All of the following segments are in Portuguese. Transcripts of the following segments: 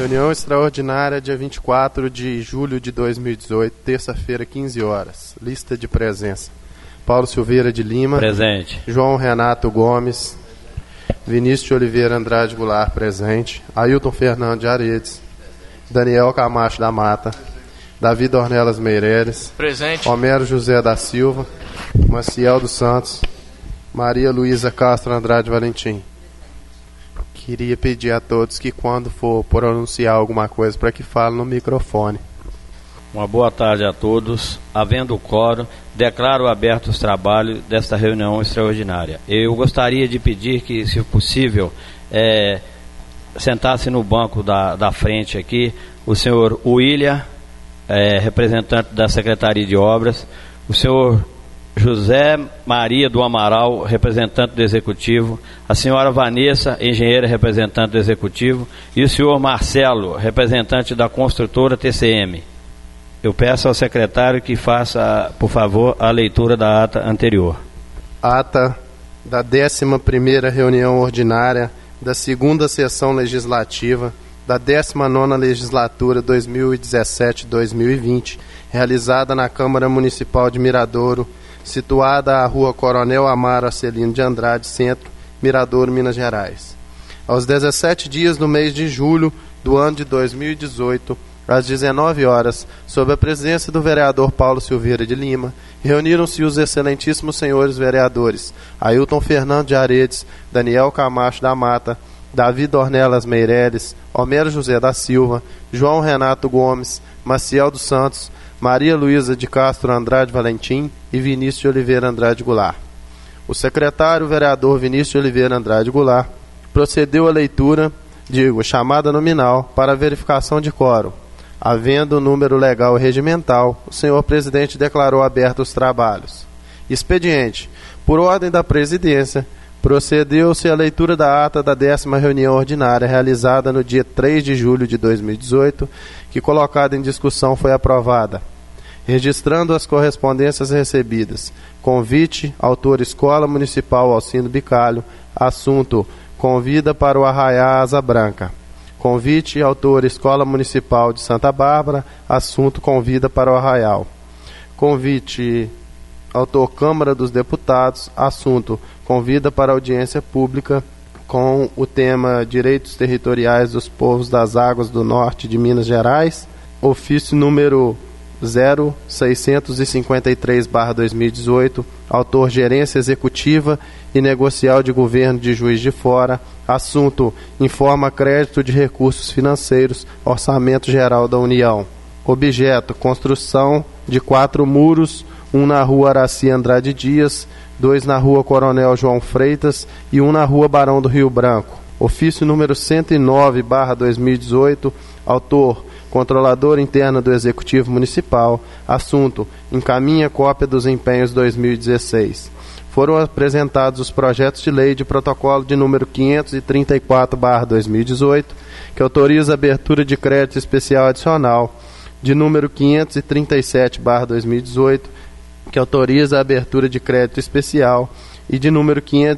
Reunião extraordinária, dia 24 de julho de 2018, terça-feira, 15 horas. Lista de presença. Paulo Silveira de Lima. Presente. João Renato Gomes. Vinícius de Oliveira Andrade Goulart, presente. Ailton Fernando de Aredes. Daniel Camacho da Mata. Davi Dornelas Meireles. Presente. Homero José da Silva. Maciel dos Santos. Maria Luísa Castro Andrade Valentim. Queria pedir a todos que quando for pronunciar alguma coisa para que fale no microfone. Uma boa tarde a todos. Havendo quórum, declaro abertos os trabalhos desta reunião extraordinária. Eu gostaria de pedir que, se possível, sentasse no banco da frente aqui o senhor William, representante da Secretaria de Obras, o senhor José Maria do Amaral, representante do Executivo, a senhora Vanessa, engenheira, representante do Executivo, e o senhor Marcelo, representante da construtora TCM. Eu peço ao secretário que faça, por favor, a leitura da ata anterior. Ata da 11ª reunião ordinária da 2ª sessão legislativa da 19ª legislatura 2017-2020, realizada na Câmara Municipal de Miradouro, situada à Rua Coronel Amaro Acelino de Andrade, Centro, Miradouro, Minas Gerais. Aos 17 dias do mês de julho do ano de 2018, às 19 horas, sob a presença do vereador Paulo Silveira de Lima, reuniram-se os excelentíssimos senhores vereadores Ailton Fernando de Aredes, Daniel Camacho da Mata, Davi Dornelas Meireles, Homero José da Silva, João Renato Gomes, Maciel dos Santos, Maria Luísa de Castro Andrade Valentim e Vinícius de Oliveira Andrade Goulart. O secretário vereador Vinícius de Oliveira Andrade Goulart procedeu à leitura, chamada nominal, para verificação de quórum. Havendo o número legal e regimental, o senhor presidente declarou abertos os trabalhos. Expediente. Por ordem da presidência, procedeu-se à leitura da ata da 10ª reunião ordinária realizada no dia 3 de julho de 2018, que, colocada em discussão, foi aprovada. Registrando as correspondências recebidas. Convite, autor Escola Municipal Alcindo Bicalho, assunto Convida para o Arraiá Asa Branca. Convite, autor Escola Municipal de Santa Bárbara, assunto Convida para o Arraial. Convite, autor Câmara dos Deputados, assunto Convida para audiência pública com o tema Direitos Territoriais dos Povos das Águas do Norte de Minas Gerais, ofício número 0653/2018, autor Gerência Executiva e Negocial de Governo de Juiz de Fora, assunto Informa Crédito de Recursos Financeiros, Orçamento Geral da União. Objeto, construção de 4 muros, um na Rua Araci Andrade Dias, 2 na Rua Coronel João Freitas e 1 na Rua Barão do Rio Branco. Ofício número 109/2018, autor Controlador Interna do Executivo Municipal, assunto Encaminha cópia dos empenhos 2016. Foram apresentados os projetos de lei de protocolo de número 534/2018, que autoriza a abertura de crédito especial adicional, de número 537/2018, que autoriza a abertura de crédito especial, e de número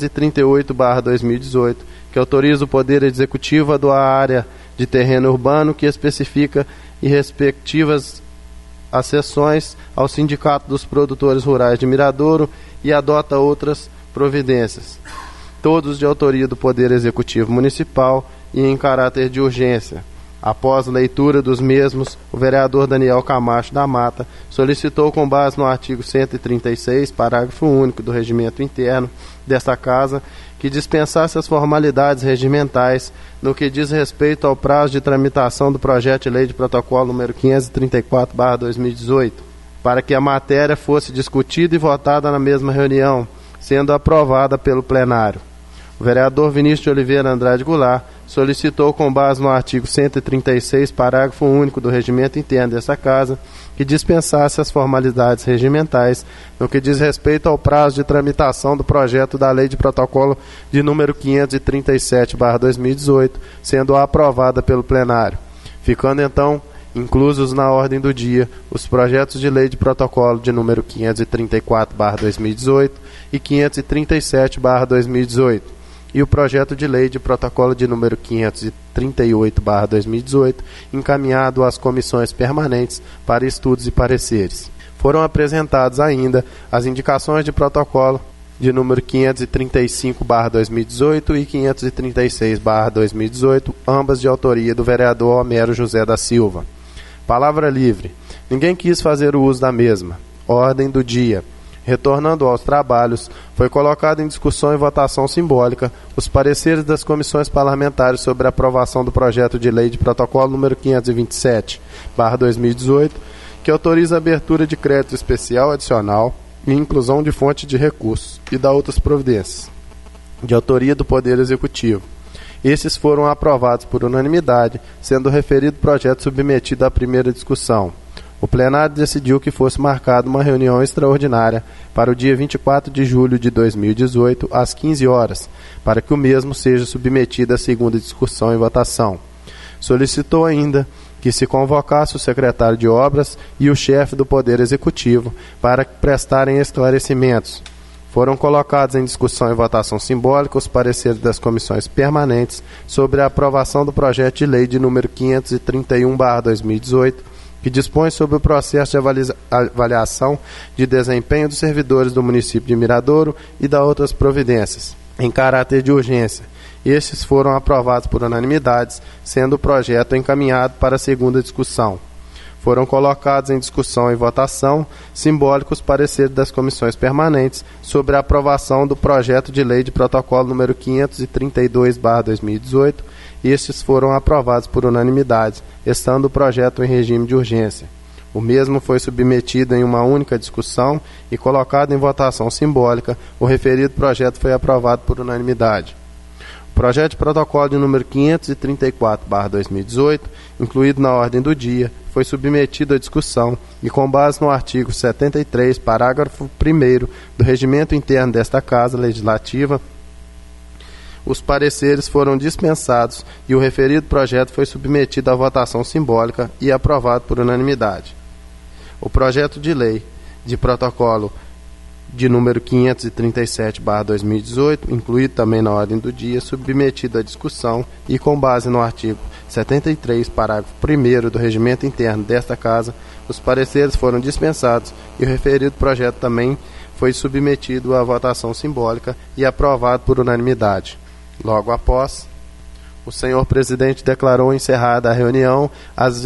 538/2018, que autoriza o Poder Executivo a doar a área de terreno urbano que especifica e respectivas acessões ao Sindicato dos Produtores Rurais de Miradouro e adota outras providências, todos de autoria do Poder Executivo Municipal e em caráter de urgência. Após leitura dos mesmos, o vereador Daniel Camacho da Mata solicitou, com base no artigo 136, parágrafo único do Regimento Interno desta Casa, que dispensasse as formalidades regimentais no que diz respeito ao prazo de tramitação do projeto de lei de protocolo número 534/2018, para que a matéria fosse discutida e votada na mesma reunião, sendo aprovada pelo plenário. O vereador Vinícius de Oliveira Andrade Goulart solicitou, com base no artigo 136, parágrafo único do Regimento Interno desta Casa, que dispensasse as formalidades regimentais no que diz respeito ao prazo de tramitação do projeto da Lei de Protocolo de número 537/2018, sendo aprovada pelo plenário, ficando então inclusos na ordem do dia os projetos de lei de protocolo de número 534/2018 e 537/2018. e o projeto de lei de protocolo de número 538/2018, encaminhado às comissões permanentes para estudos e pareceres. Foram apresentados ainda as indicações de protocolo de número 535/2018 e 536/2018, ambas de autoria do vereador Homero José da Silva. Palavra livre. Ninguém quis fazer o uso da mesma. Ordem do dia. Retornando aos trabalhos, foi colocado em discussão e votação simbólica os pareceres das comissões parlamentares sobre a aprovação do projeto de lei de protocolo número 527/2018, que autoriza a abertura de crédito especial adicional e inclusão de fonte de recursos e da outras providências, de autoria do Poder Executivo. Estes foram aprovados por unanimidade, sendo o referido projeto submetido à primeira discussão. O plenário decidiu que fosse marcada uma reunião extraordinária para o dia 24 de julho de 2018, às 15 horas, para que o mesmo seja submetido à segunda discussão e votação. Solicitou ainda que se convocasse o secretário de Obras e o chefe do Poder Executivo para prestarem esclarecimentos. Foram colocados em discussão e votação simbólica os pareceres das comissões permanentes sobre a aprovação do projeto de lei de número 531/2018, que dispõe sobre o processo de avaliação de desempenho dos servidores do município de Miradouro e da outras providências, em caráter de urgência. Estes foram aprovados por unanimidade, sendo o projeto encaminhado para a segunda discussão. Foram colocados em discussão e votação simbólicos pareceres das comissões permanentes sobre a aprovação do projeto de lei de protocolo número 532/2018. Estes foram aprovados por unanimidade, estando o projeto em regime de urgência. O mesmo foi submetido em uma única discussão e colocado em votação simbólica. O referido projeto foi aprovado por unanimidade. O projeto de protocolo de número 534/2018, incluído na ordem do dia, foi submetido à discussão e, com base no artigo 73, parágrafo 1º do Regimento Interno desta Casa Legislativa, os pareceres foram dispensados e o referido projeto foi submetido à votação simbólica e aprovado por unanimidade. O projeto de lei de protocolo de número 537/2018, incluído também na ordem do dia, submetido à discussão e, com base no artigo 73, parágrafo 1º do Regimento Interno desta Casa, os pareceres foram dispensados e o referido projeto também foi submetido à votação simbólica e aprovado por unanimidade. Logo após, o senhor presidente declarou encerrada a reunião às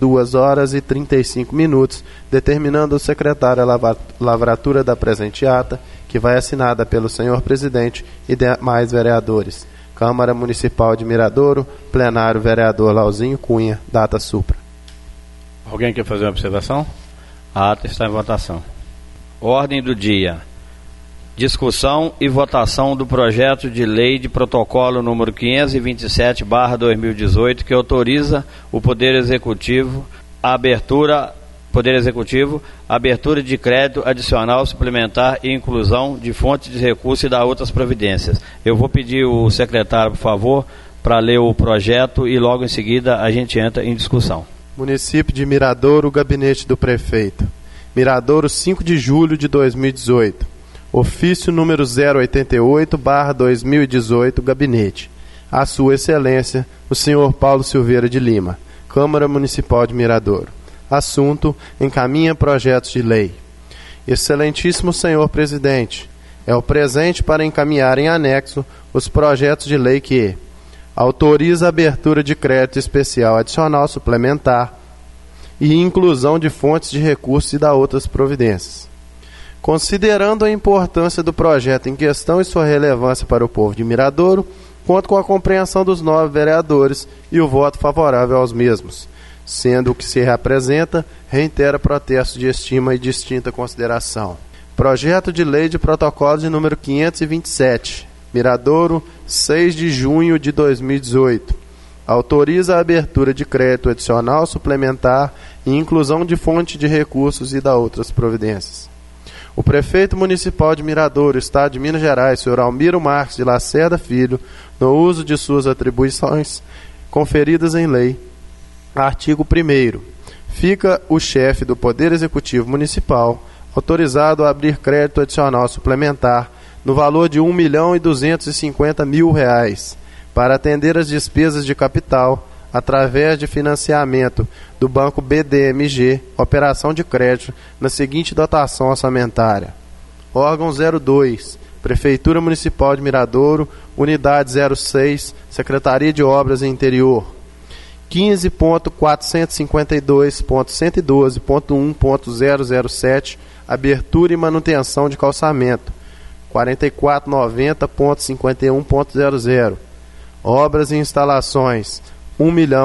22h35, determinando ao secretário a lavratura da presente ata, que vai assinada pelo senhor presidente e demais vereadores. Câmara Municipal de Miradouro, plenário vereador Lauzinho Cunha, data supra. Alguém quer fazer uma observação? A ata está em votação. Ordem do dia. Discussão e votação do projeto de lei de protocolo número 527/2018, que autoriza o Poder Executivo a abertura de crédito adicional, suplementar e inclusão de fontes de recursos e da outras providências. Eu vou pedir o secretário, por favor, para ler o projeto e logo em seguida a gente entra em discussão. Município de Miradouro, gabinete do prefeito. Miradouro, 5 de julho de 2018. Ofício número 088/2018, gabinete. A Sua Excelência, o senhor Paulo Silveira de Lima, Câmara Municipal de Miradouro. Assunto: encaminha projetos de lei. Excelentíssimo senhor presidente, é o presente para encaminhar em anexo os projetos de lei que autoriza a abertura de crédito especial adicional suplementar e inclusão de fontes de recursos e da outras providências. Considerando a importância do projeto em questão e sua relevância para o povo de Miradouro, conto com a compreensão dos 9 vereadores e o voto favorável aos mesmos. Sendo o que se representa, reitera protesto de estima e distinta consideração. Projeto de lei de protocolo de número 527, Miradouro, 6 de junho de 2018. Autoriza a abertura de crédito adicional suplementar e inclusão de fonte de recursos e da outras providências. O prefeito municipal de Miradouro, Estado de Minas Gerais, senhor Almiro Marques de Lacerda Filho, no uso de suas atribuições conferidas em lei. Artigo 1º. Fica o chefe do Poder Executivo Municipal autorizado a abrir crédito adicional suplementar no valor de R$ 1.250.000, para atender as despesas de capital através de financiamento do Banco BDMG, operação de crédito, na seguinte dotação orçamentária: órgão 02, Prefeitura Municipal de Miradouro, Unidade 06, Secretaria de Obras e Interior, 15.452.112.1.007, abertura e manutenção de calçamento, 4490.51.00, obras e instalações, R$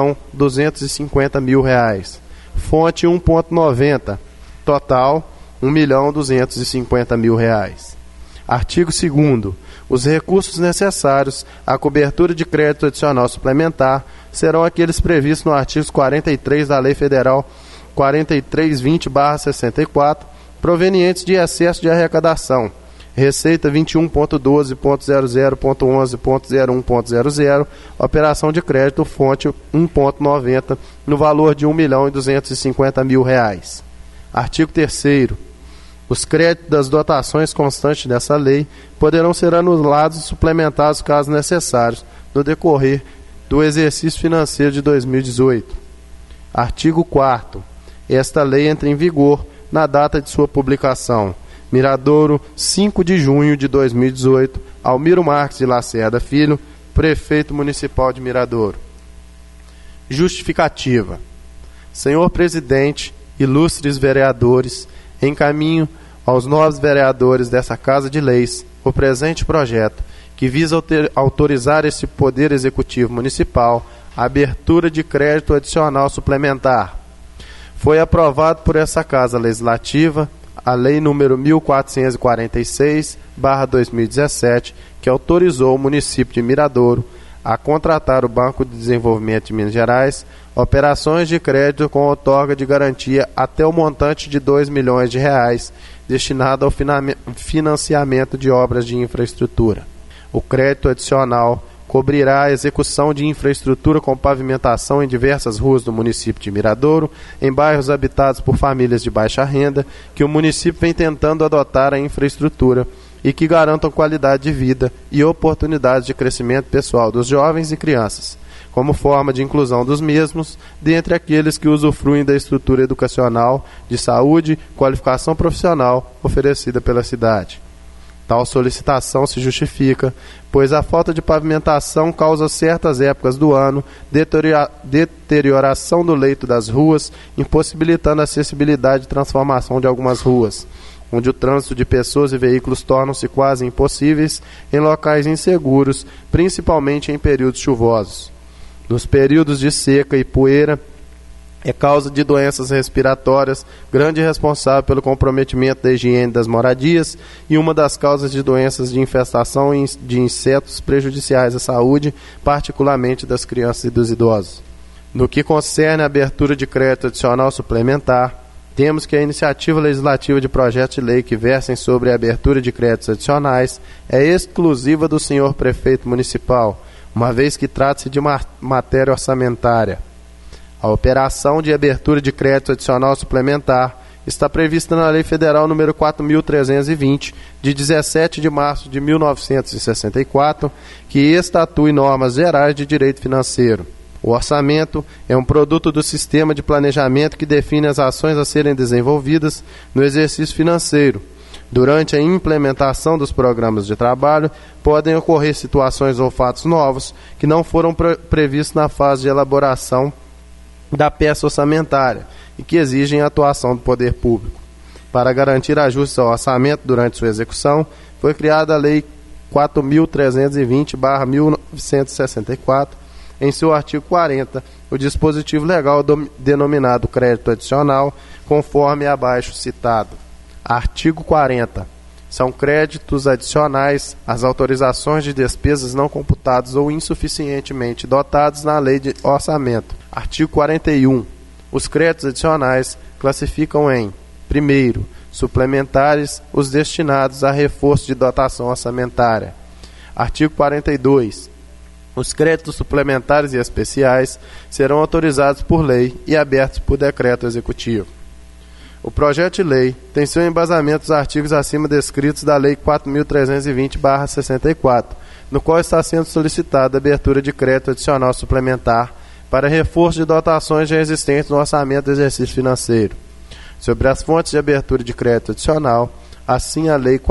1.250.000, fonte 1.90, total R$ 1.250.000. Artigo 2º. Os recursos necessários à cobertura de crédito adicional suplementar serão aqueles previstos no artigo 43 da Lei Federal 4320/64, provenientes de excesso de arrecadação, Receita 21.12.00.11.01.00, operação de crédito, fonte 1.90, no valor de R$ 1.250.000. Artigo 3º. Os créditos das dotações constantes dessa lei poderão ser anulados e suplementados caso necessários, no decorrer do exercício financeiro de 2018. Artigo 4º. Esta lei entra em vigor na data de sua publicação. Miradouro, 5 de junho de 2018, Almiro Marques de Lacerda Filho, Prefeito Municipal de Miradouro. Justificativa. Senhor Presidente, ilustres vereadores, encaminho aos novos vereadores dessa Casa de Leis o presente projeto, que visa autorizar esse Poder Executivo Municipal a abertura de crédito adicional suplementar. Foi aprovado por essa Casa Legislativa a Lei nº 1446/2017, que autorizou o município de Miradouro a contratar o Banco de Desenvolvimento de Minas Gerais operações de crédito com outorga de garantia até o montante de R$ 2 milhões, destinado ao financiamento de obras de infraestrutura. O crédito adicional cobrirá a execução de infraestrutura com pavimentação em diversas ruas do município de Miradouro, em bairros habitados por famílias de baixa renda, que o município vem tentando adotar a infraestrutura e que garantam qualidade de vida e oportunidades de crescimento pessoal dos jovens e crianças, como forma de inclusão dos mesmos dentre aqueles que usufruem da estrutura educacional, de saúde, qualificação profissional oferecida pela cidade. Tal solicitação se justifica, pois a falta de pavimentação causa certas épocas do ano deterioração do leito das ruas, impossibilitando a acessibilidade e transformação de algumas ruas, onde o trânsito de pessoas e veículos tornam-se quase impossíveis em locais inseguros, principalmente em períodos chuvosos. Nos períodos de seca e poeira, é causa de doenças respiratórias, grande responsável pelo comprometimento da higiene das moradias e uma das causas de doenças de infestação de insetos prejudiciais à saúde, particularmente das crianças e dos idosos. No que concerne a abertura de crédito adicional suplementar, temos que a iniciativa legislativa de projetos de lei que versem sobre a abertura de créditos adicionais é exclusiva do senhor Prefeito Municipal, uma vez que trata-se de uma matéria orçamentária. A operação de abertura de crédito adicional suplementar está prevista na Lei Federal nº 4.320, de 17 de março de 1964, que estatui normas gerais de direito financeiro. O orçamento é um produto do sistema de planejamento que define as ações a serem desenvolvidas no exercício financeiro. Durante a implementação dos programas de trabalho, podem ocorrer situações ou fatos novos que não foram previstos na fase de elaboração da peça orçamentária e que exigem a atuação do poder público. Para garantir ajustes ao orçamento durante sua execução, foi criada a Lei 4.320/1964, em seu artigo 40, o dispositivo legal denominado crédito adicional, conforme abaixo citado. Artigo 40. São créditos adicionais as autorizações de despesas não computadas ou insuficientemente dotadas na Lei de Orçamento. Artigo 41. Os créditos adicionais classificam em: primeiro, suplementares, os destinados a reforço de dotação orçamentária. Artigo 42. Os créditos suplementares e especiais serão autorizados por lei e abertos por decreto executivo. O projeto de lei tem seu embasamento nos artigos acima descritos da Lei 4.320/64, no qual está sendo solicitada a abertura de crédito adicional suplementar para reforço de dotações já existentes no orçamento do exercício financeiro. Sobre as fontes de abertura de crédito adicional, assim a Lei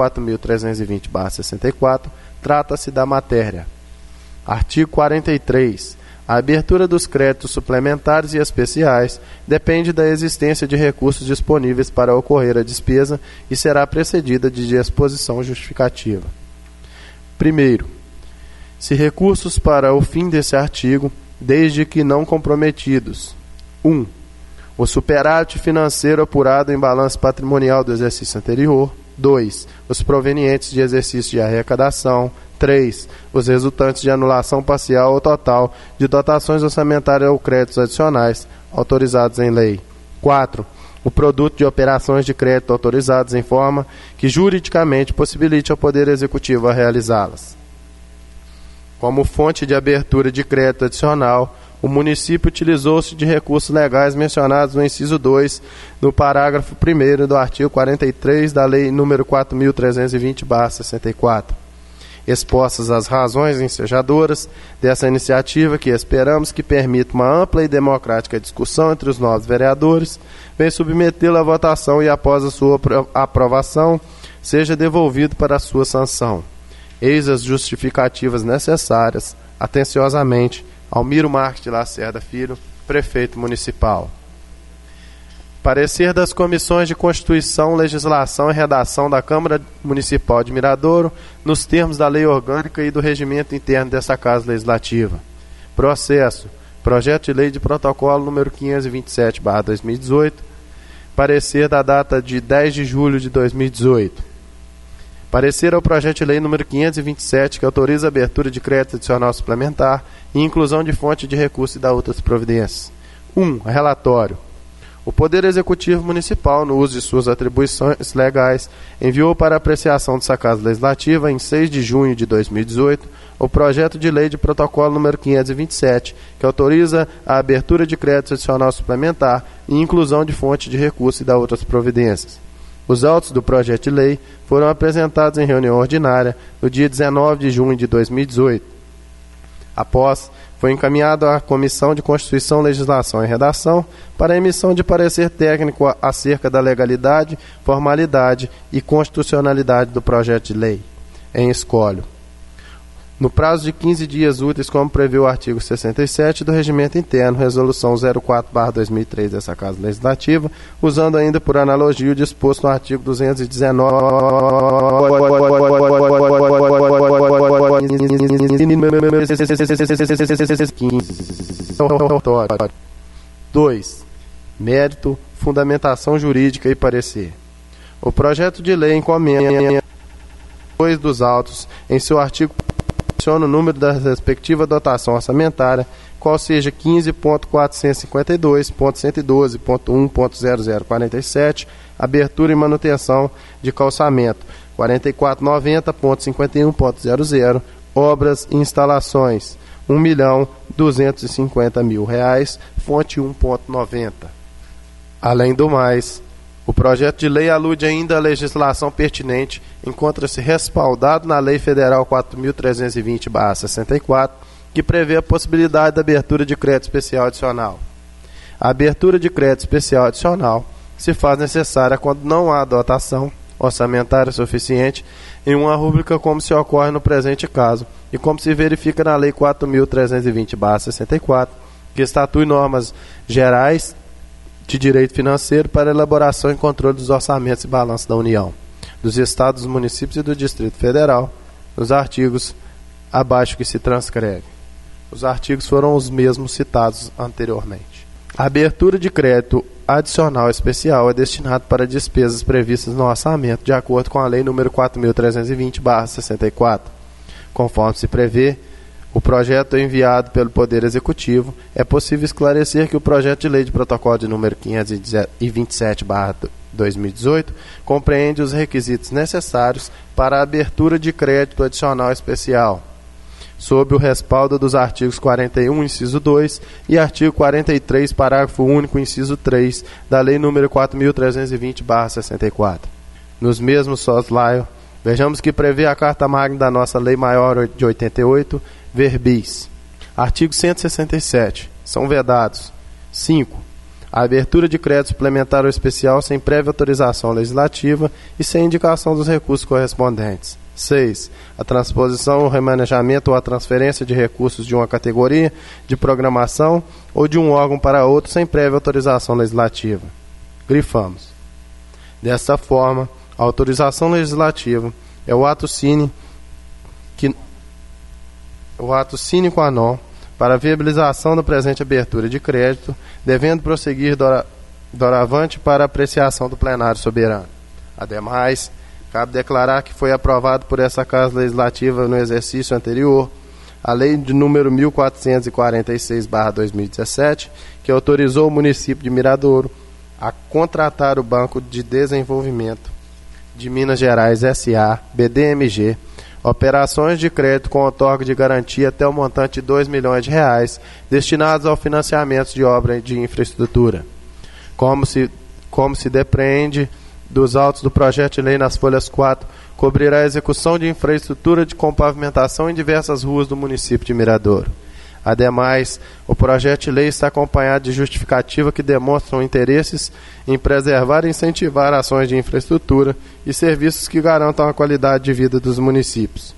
4.320/64 trata-se da matéria. Artigo 43. A abertura dos créditos suplementares e especiais depende da existência de recursos disponíveis para ocorrer a despesa e será precedida de disposição justificativa. Primeiro, se recursos para o fim desse artigo, desde que não comprometidos. 1. O superávit financeiro apurado em balanço patrimonial do exercício anterior. 2. Os provenientes de exercício de arrecadação. 3. Os resultantes de anulação parcial ou total de dotações orçamentárias ou créditos adicionais autorizados em lei. 4. O produto de operações de crédito autorizadas em forma que juridicamente possibilite ao Poder Executivo a realizá-las. Como fonte de abertura de crédito adicional, o município utilizou-se de recursos legais mencionados no inciso 2, no parágrafo 1º do artigo 43 da Lei nº 4.320/64. Expostas as razões ensejadoras dessa iniciativa, que esperamos que permita uma ampla e democrática discussão entre os novos vereadores, vem submetê-la à votação e, após a sua aprovação, seja devolvido para a sua sanção. Eis as justificativas necessárias. Atenciosamente, Almiro Marques de Lacerda Filho, Prefeito Municipal. Parecer das Comissões de Constituição, Legislação e Redação da Câmara Municipal de Miradouro, nos termos da Lei Orgânica e do Regimento Interno desta Casa Legislativa. Processo. Projeto de Lei de Protocolo número 527/2018. Parecer da data de 10 de julho de 2018. Parecer ao Projeto de Lei número 527, que autoriza a abertura de crédito adicional suplementar e inclusão de fonte de recurso e da outras providências. 1. Relatório. O Poder Executivo Municipal, no uso de suas atribuições legais, enviou para apreciação dessa Casa Legislativa, em 6 de junho de 2018, o projeto de lei de protocolo número 527, que autoriza a abertura de crédito adicional suplementar e inclusão de fonte de recurso e da outras providências. Os autos do projeto de lei foram apresentados em reunião ordinária no dia 19 de junho de 2018. Após, foi encaminhado à Comissão de Constituição, Legislação e Redação para a emissão de parecer técnico acerca da legalidade, formalidade e constitucionalidade do projeto de lei. Em escolho. No prazo de 15 dias úteis, como prevê o artigo 67 do Regimento Interno, Resolução 04/2003 dessa Casa Legislativa, usando ainda por analogia o disposto no artigo 219 2. Mérito, fundamentação jurídica e parecer. O projeto de lei encomenda depois dos autos em seu artigo o número da respectiva dotação orçamentária, qual seja 15.452.112.1.0047, abertura e manutenção de calçamento, 4490.51.00, obras e instalações, R$1.250.000, fonte 1.90. Além do mais, o projeto de lei alude ainda à legislação pertinente, encontra-se respaldado na Lei Federal 4.320/64, que prevê a possibilidade da abertura de crédito especial adicional. A abertura de crédito especial adicional se faz necessária quando não há dotação orçamentária suficiente em uma rúbrica, como se ocorre no presente caso, e como se verifica na Lei 4.320/64, que estatui normas gerais de direito financeiro para elaboração e controle dos orçamentos e balanços da União, dos Estados, dos municípios e do Distrito Federal, nos artigos abaixo que se transcreve. Os artigos foram os mesmos citados anteriormente. A abertura de crédito adicional especial é destinado para despesas previstas no orçamento, de acordo com a Lei nº 4.320/64. Conforme se prevê, o projeto enviado pelo Poder Executivo, é possível esclarecer que o projeto de lei de protocolo de número 527/2018 compreende os requisitos necessários para a abertura de crédito adicional especial. sob o respaldo dos artigos 41, inciso 2 e artigo 43, parágrafo único, inciso 3 da Lei nº 4.320/64. Nos mesmos soslaio, vejamos que prevê a Carta Magna da nossa Lei Maior de 88, verbis. Artigo 167. São vedados: 5. A abertura de crédito suplementar ou especial sem prévia autorização legislativa e sem indicação dos recursos correspondentes. 6. A transposição, o remanejamento ou a transferência de recursos de uma categoria de programação ou de um órgão para outro sem prévia autorização legislativa. Grifamos. Desta forma, a autorização legislativa é o ato sine qua non para a viabilização da presente abertura de crédito, devendo prosseguir doravante para apreciação do plenário soberano. Ademais, cabe declarar que foi aprovado por essa Casa Legislativa no exercício anterior a Lei de número 1446/2017, que autorizou o município de Miradouro a contratar o Banco de Desenvolvimento de Minas Gerais S.A., BDMG, operações de crédito com outorga de garantia até o montante de R$ 2 milhões destinados ao financiamento de obra de infraestrutura. Como se depreende dos autos do projeto de lei nas folhas 4, cobrirá a execução de infraestrutura com pavimentação em diversas ruas do município de Miradouro. Ademais, o projeto de lei está acompanhado de justificativa que demonstram interesses em preservar e incentivar ações de infraestrutura e serviços que garantam a qualidade de vida dos munícipes,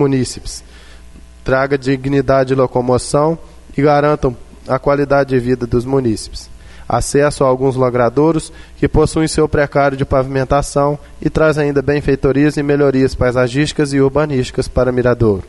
traga dignidade de locomoção e garantam a qualidade de vida dos munícipes, acesso a alguns logradouros que possuem seu precário de pavimentação e traz ainda benfeitorias e melhorias paisagísticas e urbanísticas para Miradouro.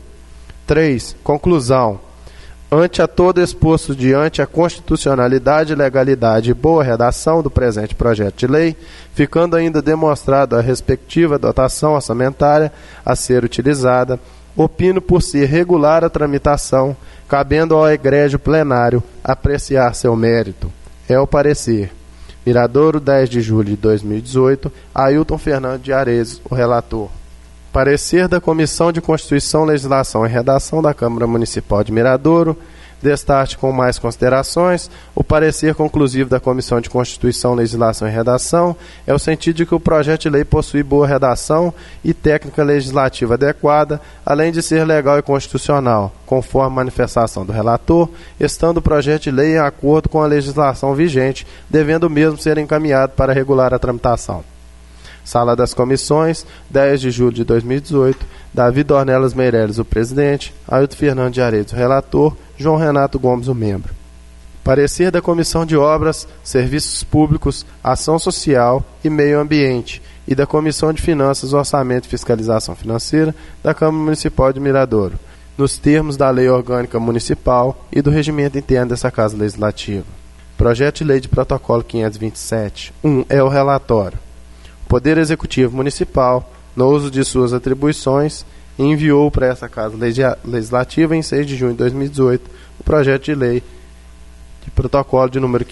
3. Conclusão. Ante a todo exposto diante a constitucionalidade, legalidade e boa redação do presente projeto de lei, ficando ainda demonstrado a respectiva dotação orçamentária a ser utilizada, opino por ser regular a tramitação, cabendo ao egrégio plenário apreciar seu mérito. É o parecer. Miradouro, 10 de julho de 2018, Ailton Fernando de Arezzo, o relator. Parecer da Comissão de Constituição, Legislação e Redação da Câmara Municipal de Miradouro. Destaque com mais considerações, o parecer conclusivo da Comissão de Constituição, Legislação e Redação é o sentido de que o projeto de lei possui boa redação e técnica legislativa adequada, além de ser legal e constitucional, conforme manifestação do relator, estando o projeto de lei em acordo com a legislação vigente, devendo o mesmo ser encaminhado para regular a tramitação. Sala das Comissões, 10 de julho de 2018, Davi Dornelas Meireles, o presidente, Ailton Fernando de Arezzo, o relator, João Renato Gomes, o membro. Parecer da Comissão de Obras, Serviços Públicos, Ação Social e Meio Ambiente e da Comissão de Finanças, Orçamento e Fiscalização Financeira da Câmara Municipal de Miradouro, nos termos da Lei Orgânica Municipal e do Regimento Interno dessa Casa Legislativa. Projeto de Lei de Protocolo 527. 1. É o relatório. O Poder Executivo Municipal, no uso de suas atribuições, enviou para essa Casa Legislativa, em 6 de junho de 2018, o projeto de lei de protocolo de número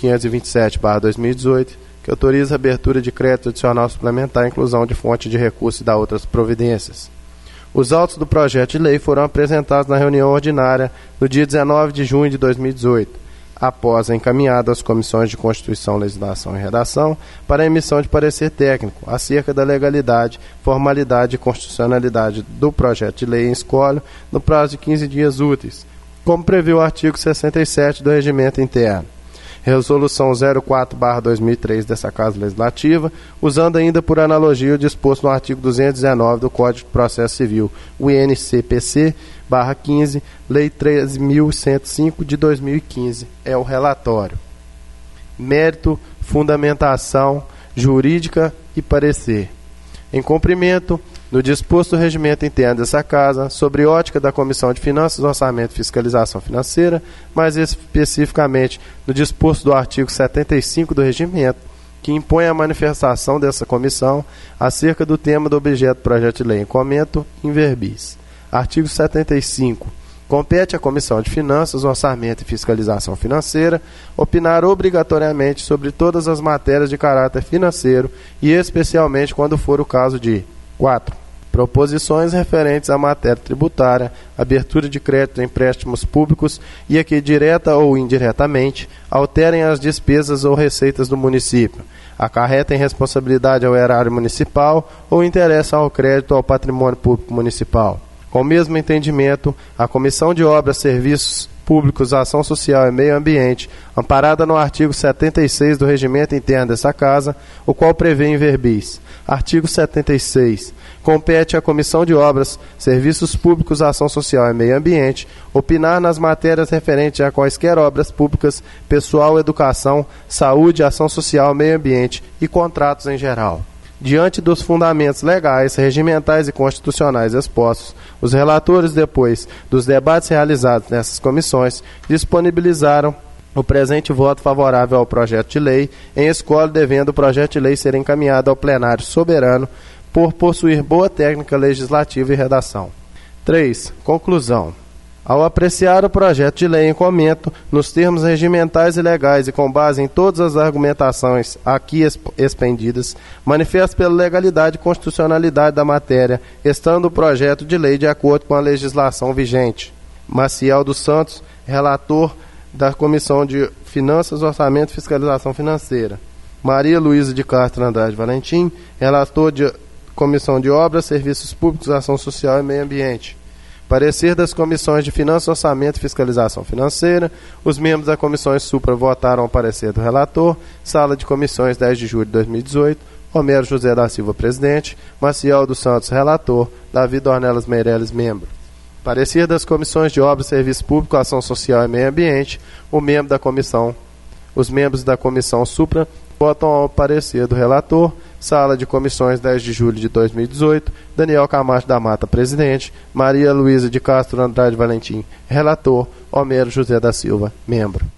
527/2018, que autoriza a abertura de crédito adicional suplementar, inclusão de fonte de recursos e da outras providências. Os autos do projeto de lei foram apresentados na reunião ordinária no dia 19 de junho de 2018, após a encaminhada às Comissões de Constituição, Legislação e Redação para a emissão de parecer técnico acerca da legalidade, formalidade e constitucionalidade do projeto de lei em escolho no prazo de 15 dias úteis, como prevê o artigo 67 do Regimento Interno. Resolução 04/2003 dessa Casa Legislativa, usando ainda por analogia o disposto no artigo 219 do Código de Processo Civil, o INCPC/15, Lei 13.105 de 2015. É o relatório. Mérito, fundamentação jurídica e parecer. Em cumprimento no disposto do regimento interno dessa Casa, sobre ótica da Comissão de Finanças, Orçamento e Fiscalização Financeira, mais especificamente no disposto do artigo 75 do regimento, que impõe a manifestação dessa comissão acerca do tema do objeto do projeto de lei em comento, in verbis. Artigo 75. Compete à Comissão de Finanças, Orçamento e Fiscalização Financeira opinar obrigatoriamente sobre todas as matérias de caráter financeiro e especialmente quando for o caso de 4. proposições referentes à matéria tributária, abertura de crédito em empréstimos públicos e a que, direta ou indiretamente, alterem as despesas ou receitas do município, acarretem responsabilidade ao erário municipal ou interessam ao crédito ao patrimônio público municipal. Com o mesmo entendimento, a Comissão de Obras, Serviços Públicos, Ação Social e Meio Ambiente, amparada no artigo 76 do Regimento Interno dessa Casa, o qual prevê em verbis. Artigo 76. Compete à Comissão de Obras, Serviços Públicos, Ação Social e Meio Ambiente opinar nas matérias referentes a quaisquer obras públicas, pessoal, educação, saúde, ação social, meio ambiente e contratos em geral. Diante dos fundamentos legais, regimentais e constitucionais expostos, os relatores, depois dos debates realizados nessas comissões, disponibilizaram o presente voto favorável ao projeto de lei, em escolha devendo o projeto de lei ser encaminhado ao plenário soberano por possuir boa técnica legislativa e redação. 3. Conclusão. Ao apreciar o projeto de lei em comento, nos termos regimentais e legais e com base em todas as argumentações aqui expendidas, manifesto pela legalidade e constitucionalidade da matéria, estando o projeto de lei de acordo com a legislação vigente. Maciel dos Santos, relator da Comissão de Finanças, Orçamento e Fiscalização Financeira. Maria Luísa de Castro Andrade Valentim, relator da Comissão de Obras, Serviços Públicos, Ação Social e Meio Ambiente. Parecer das comissões de Finanças, Orçamento e Fiscalização Financeira. Os membros da Comissão Supra votaram ao parecer do relator. Sala de Comissões, 10 de julho de 2018. Romero José da Silva, presidente. Maciel dos Santos, relator. Davi Dornelas Meireles, membro. Parecer das Comissões de Obras, Serviço Público, Ação Social e Meio Ambiente. Os membros da Comissão Supra votam ao parecer do relator. Sala de Comissões, 10 de julho de 2018, Daniel Camacho da Mata, presidente, Maria Luísa de Castro Andrade Valentim, relator, Homero José da Silva, membro.